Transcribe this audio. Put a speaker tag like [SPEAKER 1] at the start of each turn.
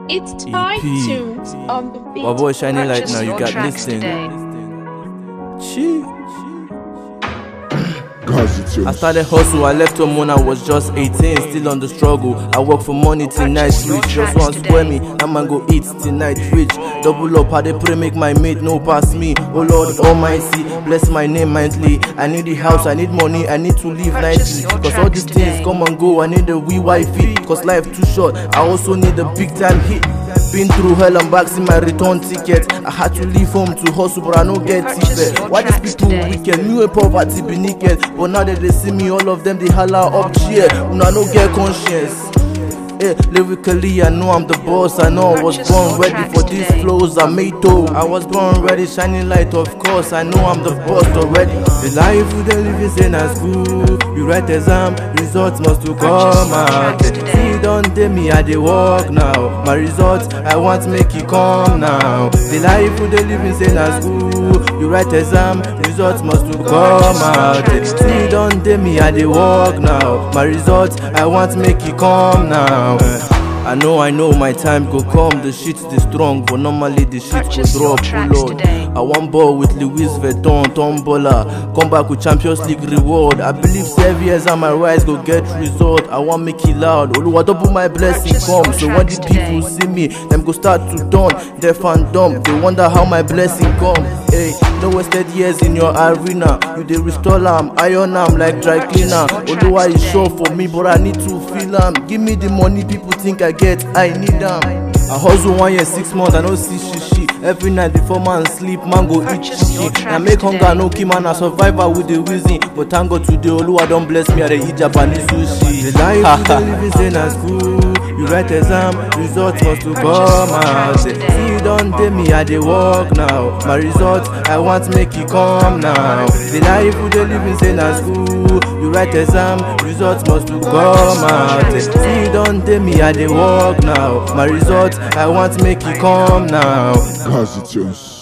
[SPEAKER 1] It's Ty Tunes on the beat.
[SPEAKER 2] My boy Shining Light
[SPEAKER 3] Purchase
[SPEAKER 2] now, you
[SPEAKER 3] your
[SPEAKER 2] got
[SPEAKER 3] tracks
[SPEAKER 2] this thing.
[SPEAKER 3] today.
[SPEAKER 2] Chee. I started hustle, I left home when I was just 18, still on the struggle. I work for money till night reach. Just want to square me, that man go eat till night rich. Double up, how they pray make my mate no pass me. Oh Lord Almighty, bless my name mindly. I need the house, I need money, I need to live nightly. Cause all these things come and go, I need a wee wifey. Cause life too short, I also need a big time hit. Been through hell and back, see my return ticket. I had to leave home to hustle, but I no get ticket. Why these people wicked? Me with poverty be naked. But now that they see me, all of them they holler up cheer. Una no get conscience. Hey, lyrically, I know I'm the boss. I know I was born ready for these flows. I made dough. I was born ready, shining light, of course. I know I'm the boss already. The life we dey live is in a school. You write exam, results must to come out. See, don't tell me I dey work now. My results, I want make it come now. The life we dey live is in a school. You write exam, results must to come out. See, don't tell me I dey work now. My results, I want make it come now. I know my time go come, the shit is strong, but normally the shit go drop, oh Lord. I want ball with Louis Vuitton, Tombola, come back with Champions League reward. I believe 7 years and my rise go get result. I want make it loud, Oluwa double my blessing come. So when the people see me, them go start to dawn, deaf and dumb. They wonder how my blessing come. Hey, no wasted years in your arena. You dey restore am, iron am like dry cleaner. Oluwa is sure for me, but I need to feel am. Give me the money people think I get, I need am. I hustle 1 year 6 months, I no see shishi. Every night before man sleep, man go eat chichi. I make hunger no kill man, a survivor with the reason. But thank God today, Oluwa don bless me, I dey eat Japanese sushi. The life you dey live is in a school. You write exam, results must to come out. See, you don't tell me I dey work now. My results, I want make it come now. The life you dey live is in a school. You write exam, results must to come out. See, you don't tell me I dey work now. My results, I want make it come now.
[SPEAKER 4] Gazi Tunes.